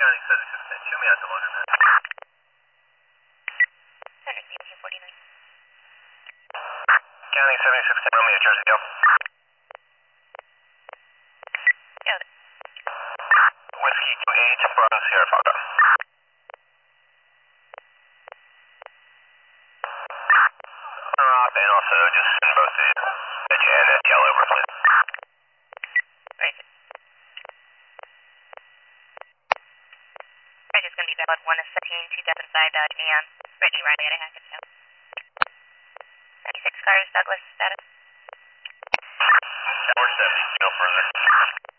County 7610, show me out the loader net. Center CQ 49. County 7610, Romeo, Jersey, go. Got it. Whiskey 28, Bravo, Sierra Fogo. And also just send both the Edge and STL over, please. Right. Right, it's going to be valid 1-17-2005 AM. Brittany Riley at a Hackensack. 96 cars, Douglas, status. Tower 70, no further.